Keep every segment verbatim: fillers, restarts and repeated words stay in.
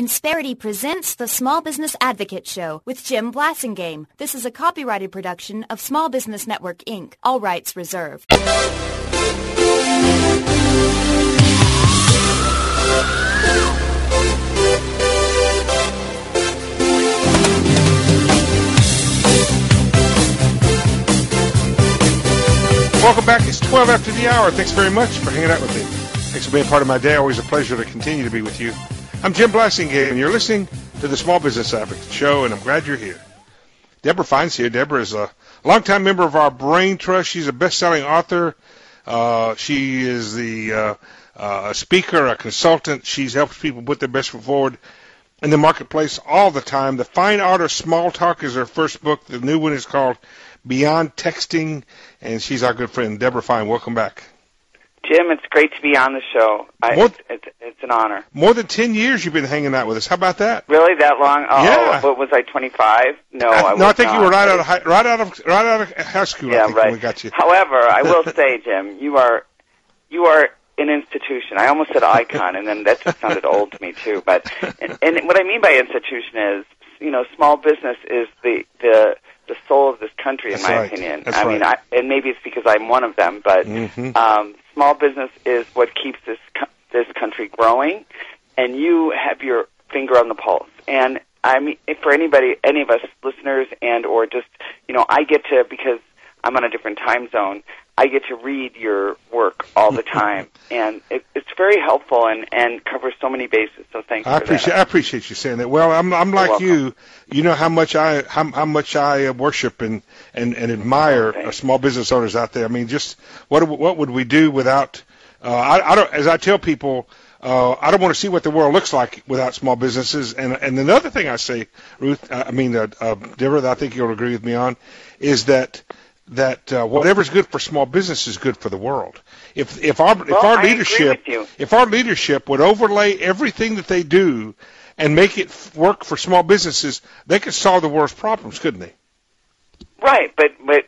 Insperity presents the Small Business Advocate Show with Jim Blasingame. This is a copyrighted production of Small Business Network, Incorporated. All rights reserved. Welcome back. It's twelve after the hour. Thanks very much for hanging out with me. Thanks for being part of my day. Always a pleasure to continue to be with you. I'm Jim Blasingame, and you're listening to the Small Business Advocate Show, and I'm glad you're here. Deborah Fine's here. Deborah is a longtime member of our Brain Trust. She's a best-selling author. Uh, she is the uh, uh, a speaker, a consultant. She's helped people put their best foot forward in the marketplace all the time. The Fine Art of Small Talk is her first book. The new one is called Beyond Texting, and she's our good friend. Deborah Fine, welcome back. Jim, it's great to be on the show. I, more, it's, it's, it's an honor. More than ten years you've been hanging out with us. How about that? Really, that long? Oh, yeah. What was I, twenty-five? No, I, I was No, I think not. you were right out of high, right out of right out of high school. Yeah, I think, right. When we got you. However, I will say, Jim, you are you are an institution. I almost said icon, and then that just sounded old to me too. But and, and what I mean by institution is, you know, small business is the the the soul of this country, in That's my right. opinion. That's I right. mean, I, and maybe it's because I'm one of them, but Mm-hmm. um, small business is what keeps this co- this country growing, and you have your finger on the pulse. And I mean, if for anybody, any of us listeners, and or just, you know, I get to, because I'm on a different time zone, I get to read your work all the time, and it, it's very helpful and, and covers so many bases. So thanks I for appreciate that. I appreciate you saying that. Well, I'm I'm like welcome. you. You know how much I how, how much I worship and and, and admire Oh, uh, small business owners out there. I mean, just what what would we do without? Uh, I, I don't. As I tell people, uh, I don't want to see what the world looks like without small businesses. And and another thing I say, Ruth, uh, I mean, uh, uh, Deborah, that I think you'll agree with me on, is that. that uh, whatever's good for small business is good for the world. If if our if Well, our I leadership agree with you. if our leadership would overlay everything that they do and make it f- work for small businesses, they could solve the world's problems, couldn't they? Right, but but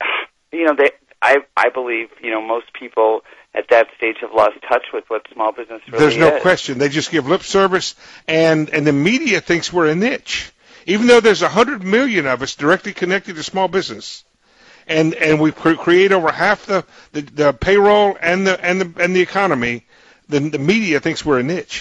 you know, they, I I believe, you know, most people at that stage have lost touch with what small business really There's no is. question. They just give lip service, and and the media thinks we're a niche, even though there's a hundred million of us directly connected to small business. And and we cre- create over half the, the, the payroll and the and the and the economy. The, the media thinks we're a niche.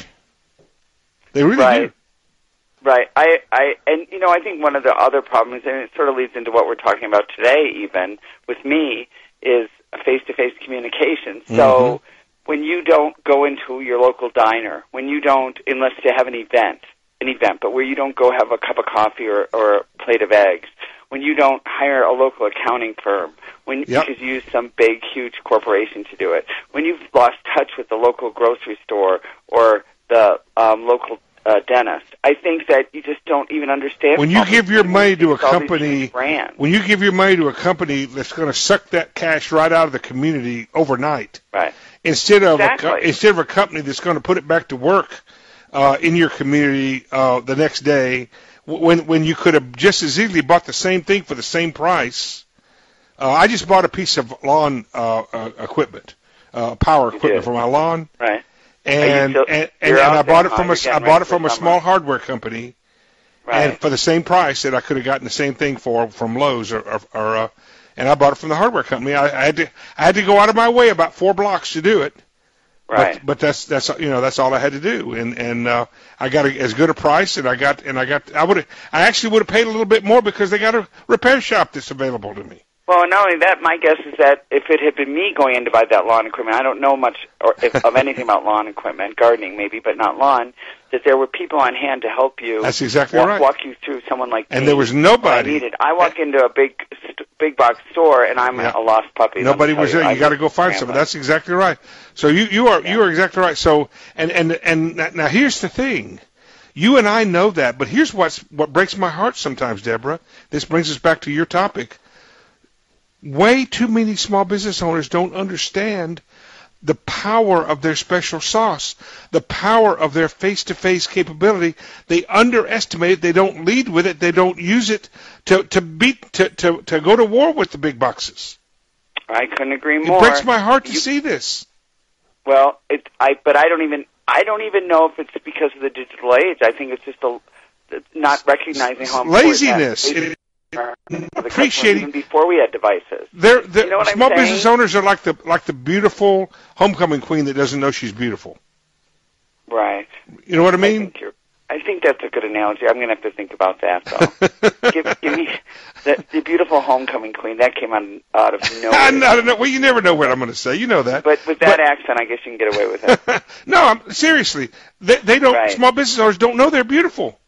They really Right. do. Right. I, I, and you know, I think one of the other problems, and it sort of leads into what we're talking about today, even with me, is face-to-face communication. So Mhm. when you don't go into your local diner, when you don't, unless you have an event, an event, but where you don't go have a cup of coffee or, or a plate of eggs, when you don't hire a local accounting firm, when Yep. because you use some big, huge corporation to do it, when you've lost touch with the local grocery store or the um, local uh, dentist, I think that you just don't even understand. When you all these give your things. money to a It's all these company, huge brands. when you give your money to a company that's going to suck that cash right out of the community overnight, Right. instead of a co- Exactly. instead of a company that's going to put it back to work uh, in your community uh, the next day, w- when when you could have just as easily bought the same thing for the same price. Uh, I just bought a piece of lawn uh, uh, equipment, uh, power You equipment did. for my lawn, Right. and still- and, and, you're and out I bought there, it from huh? a You're I getting bought ready it from for a summer. small hardware company. Right. And for the same price that I could have gotten the same thing for from Lowe's or, or, or uh, and I bought it from the hardware company. I, I had to I had to go out of my way about four blocks to do it. Right. But, but that's that's you know that's all I had to do, and and uh, I got a, as good a price, and I got and I got I would I actually would have paid a little bit more because they got a repair shop that's available to me. Well, not only that, my guess is that if it had been me going in to buy that lawn equipment, I don't know much or if, of anything about lawn equipment, gardening maybe, but not lawn, that there were people on hand to help you. That's exactly walk, right. Walk you through someone like And me. there was what I nobody. needed. I walk into a big, st- big box store, and I'm Yeah. a lost puppy. let me Nobody tell was you. there. I You got to was go find scrambling. someone. That's exactly right. So you you are Yeah. you are exactly right. So and and and now- now here's the thing. You and I know that, but here's what's what breaks my heart sometimes, Deborah. This brings us back to your topic. Way too many small business owners don't understand the power of their special sauce, the power of their face-to-face capability. They underestimate it. They don't lead with it. They don't use it to to beat to to, to go to war with the big boxes. I couldn't agree It more. breaks my heart to You- see this. Well, it, I, but I don't even, I don't even know if it's because of the digital age. I think it's just a, not recognizing how important laziness. That it, it, appreciating even before we had devices. They're, they're, you know what small I'm business saying? owners are like the like the beautiful homecoming queen that doesn't know she's beautiful. Right. You know what I mean? I think, you're, I think that's a good analogy. I'm going to have to think about that, though. give, give me the, the beautiful homecoming queen. That came out, out of nowhere. I don't know. Well, you never know what I'm going to say. You know that. But with that but, accent, I guess you can get away with it. no, I'm, seriously. They, they don't. Right. Small business owners don't know they're beautiful.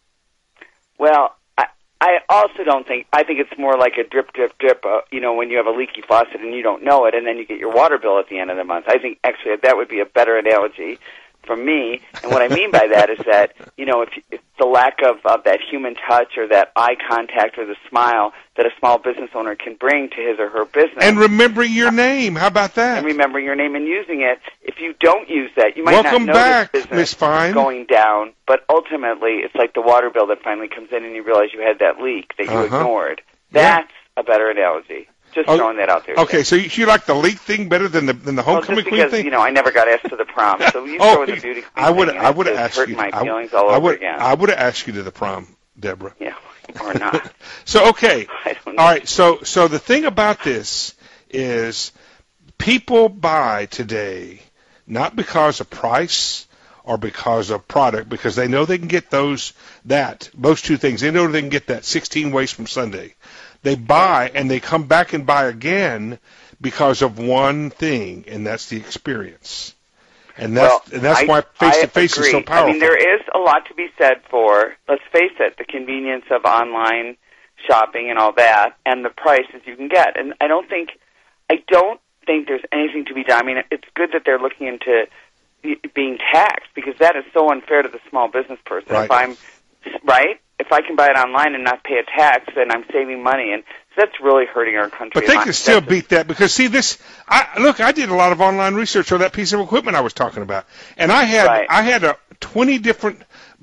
Well, I, I also don't think. I think it's more like a drip, drip, drip. Uh, you know, when you have a leaky faucet and you don't know it, and then you get your water bill at the end of the month. I think actually that would be a better analogy for me. And what I mean by that is that, you know, if, if the lack of, of that human touch or that eye contact or the smile that a small business owner can bring to his or her business. And remembering your name. How about that? And remembering your name and using it. If you don't use that, you might Welcome not know back, this business Miss Fine. is going down, but ultimately it's like the water bill that finally comes in and you realize you had that leak that you Uh-huh. ignored. That's yeah. a better analogy. Just oh, throwing that out there. Okay, so you, you like the leak thing better than the than the homecoming well, just queen because, thing? you know, I never got asked to the prom, so you oh, throw in the beauty queen I would thing, and I would have it's asked hurt you. my I, feelings all I over would, again. I would have asked you to the prom, Deborah. Yeah, or not. so okay, I don't know. all right. So so the thing about this is, people buy today not because of price or because of product, because they know they can get those that those two things. They know they can get that sixteen ways from Sunday. They buy and they come back and buy again because of one thing, and that's the experience. And that's well, and that's I, why face-to-face is so powerful. I mean, there is a lot to be said for, let's face it, the convenience of online shopping and all that, and the prices you can get. And I don't think, I don't think there's anything to be done. I mean, it's good that they're looking into being taxed, because that is so unfair to the small business person. Right. If I'm right, if I can buy it online and not pay a tax, then I'm saving money, and so that's really hurting our country. But they can still beat that, because see this. I, look, I did a lot of online research on that piece of equipment I was talking about, and I had right. I had a twenty different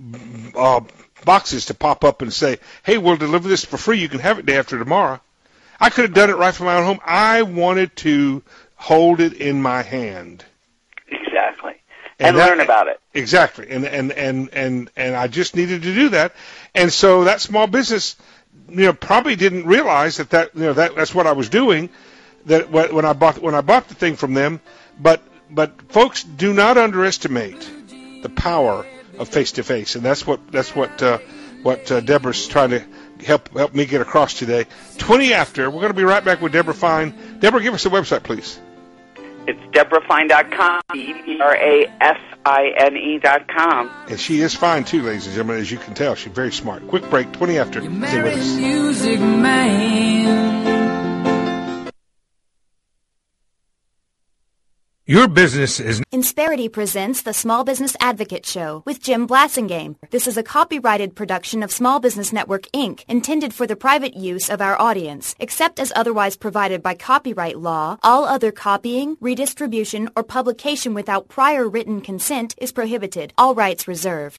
uh, boxes to pop up and say, "Hey, we'll deliver this for free. You can have it day after tomorrow." I could have done it right from my own home. I wanted to hold it in my hand. Exactly. And, and that, learn about it. Exactly. And, and, and, and, and I just needed to do that. And so that small business, you know, probably didn't realize that, that you know, that that's what I was doing, that when I bought when I bought the thing from them. But but folks, do not underestimate the power of face-to-face. And that's what that's what uh, what uh, Deborah's trying to help help me get across today. twenty after, we're going to be right back with Deborah Fine. Deborah, give us a website, please. It's Deborah Fine dot com, D E R A S I N E dot com. And she is fine, too, ladies and gentlemen, as you can tell. She's very smart. Quick break, twenty after. You're Stay with us. Music man. Your business is... Insperity presents the Small Business Advocate Show with Jim Blassingame. This is a copyrighted production of Small Business Network, Incorporated, intended for the private use of our audience. Except as otherwise provided by copyright law, all other copying, redistribution, or publication without prior written consent is prohibited. All rights reserved.